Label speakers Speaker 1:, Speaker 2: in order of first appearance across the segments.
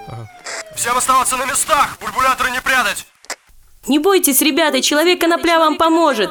Speaker 1: Всем оставаться на местах, бульбуляторы не прятать.
Speaker 2: Не бойтесь, ребята, Человек-конопля вам поможет.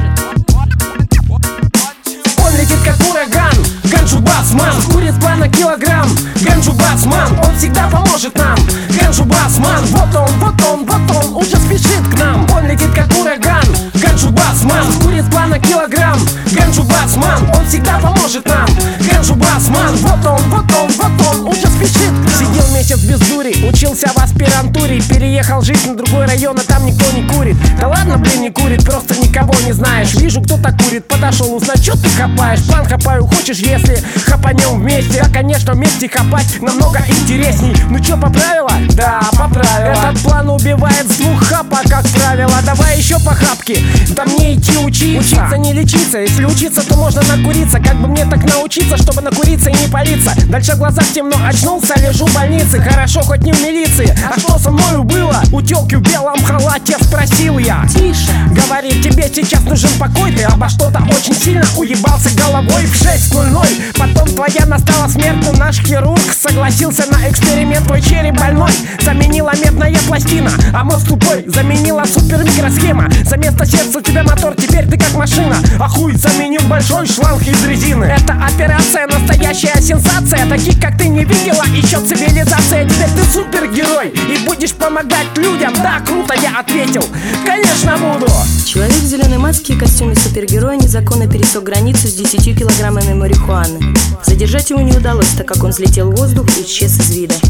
Speaker 3: Он летит как ураган, Ганджу Басман. Курит плана килограмм, Ганджу Басман. Он всегда поможет нам, Ганджу Басман. Вот он, уже спешит к нам. Он летит как ураган, Ганджу Басман. Курит плана килограмм, Ганджу Басман. Он всегда поможет нам, Ганджу Басман. Вот он, уже спешит к нам. Сидел месяц без дури, учился в аспирантуре. Переехал жить на другой район, а там никто не курит. Да ладно, блин, не курит, просто никого не знаешь. Вижу, кто-то курит, подошел узнать, что ты хапаешь. План хапаю, хочешь, если хапанем вместе. Да, конечно, вместе хапать намного интересней. Ну чё, поправила? Да, поправила. Этот план убивает с двух хапа, как правило. Давай еще по хапке, да мне идти учиться. Учиться не лечиться, если учиться, то можно накуриться. Как бы мне так научиться, чтобы накуриться и не палиться? Дальше в глазах темно, очнулся, лежу в больнице. Хорошо, хоть не в милиции. А что со мною было? У тёлки в белом халате спросил я.
Speaker 2: Тише.
Speaker 3: Говорит, тебе сейчас нужен покой. Ты обо что-то очень сильно уебался головой в 6:00. Потом твоя настала смерть, но наш хирург согласился на эксперимент. Твой череп больной заменила медная пластина, а мозг тупой заменила супермикросхема. За место сердца у тебя мотор, теперь ты как машина. А хуй заменил большой шланг из резины. Это операция, настоящая сенсация. Таких как ты не видела еще цивилизация. Теперь ты супергерой и будешь помогать людям. Да, круто, я ответил, конечно буду.
Speaker 2: Человек в зеленой маске и костюме супергероя незаконно пересек границу с 10 килограммами марихуаны. Задержать его не удалось, так как он взлетел в воздух и исчез из вида.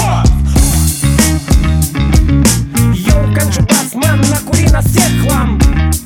Speaker 3: Йоу, Ганджу Басман, накури на всех хлам.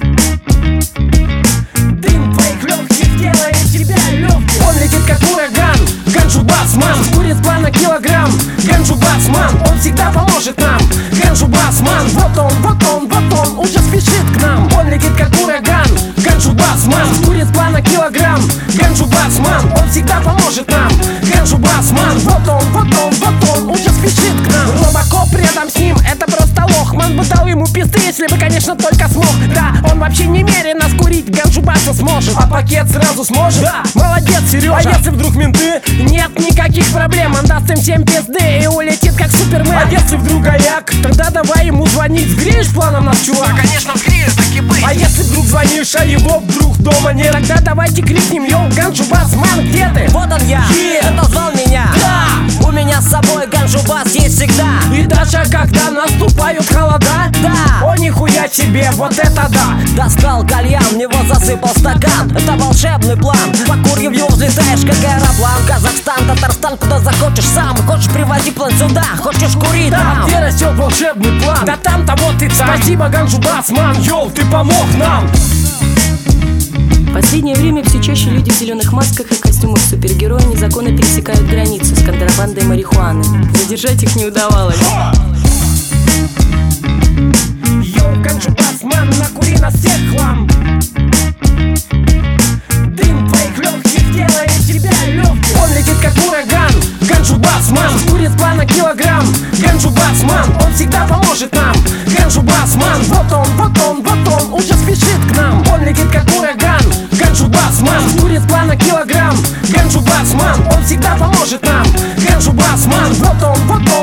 Speaker 3: Дым твоих легких делает тебя легким. Он летит как ураган, Ганджу Басман. Курит плана килограмм, Ганджу Басман. Он всегда поможет нам, Ганджу Басман. Вот он, уже спешит к нам. Он летит как ураган, Ганджу Басман. Курит плана килограмм, Ганджу Басман. Он всегда поможет нам, Ганджу Басман. Вот он, уже спешит к нам. Робокоп рядом с ним, это просто лох. Ман бы дал ему пизды, если бы, конечно, только смог. Да, он вообще немерено скурить Ганджу Баса сможет. А пакет сразу сможет? Да, молодец, Сережа. А если вдруг менты? Нет никаких проблем, он даст им всем пизды и улетит как Супермен. А если вдруг аяк? Тогда давай ему звонить. Сгреешь планом нас, чувак?
Speaker 1: Да, конечно, сгрею, так и быть.
Speaker 3: А если вдруг звонишь, а его вдруг дома нет? Тогда давайте крикнем: йоу, Ганджу Басман, где ты?
Speaker 4: Вот он я, кто звал меня?
Speaker 3: Да!
Speaker 4: У меня с собой Ганджу Бас есть всегда.
Speaker 3: И даже когда наступают холода?
Speaker 4: Да!
Speaker 3: О, нихуя себе, вот это да!
Speaker 4: Достал кальян, в него засыпал стакан. Это волшебный план, покурив его взлетаешь как аэроплан. Казахстан, Татарстан, куда захочешь сам. Хочешь, привози план сюда, хочешь курить
Speaker 3: там.
Speaker 4: там.
Speaker 3: Где растет волшебный план? Да там-то вот и там. Спасибо, Ганджу Басман, йоу, ты помог нам!
Speaker 2: В последнее время все чаще люди в зеленых масках и костюмах супергероя незаконно пересекают границу с контрабандой марихуаны. Задержать их не удавалось.
Speaker 3: Йоу, Ганджу Басман, накури на всех хлам. Дым твоих легких делает тебя легким. Он летит как ураган, Ганджу Басман. Курит плана килограмм, Ганджу Басман. Он всегда поможет нам, Ганджу Басман. Вот он, уже спешит к нам. Он летит как ураган, Ганджу Басман. Курит плана килограмм, Ганджу Басман. Он всегда поможет нам, Ганджу Басман. Вот он,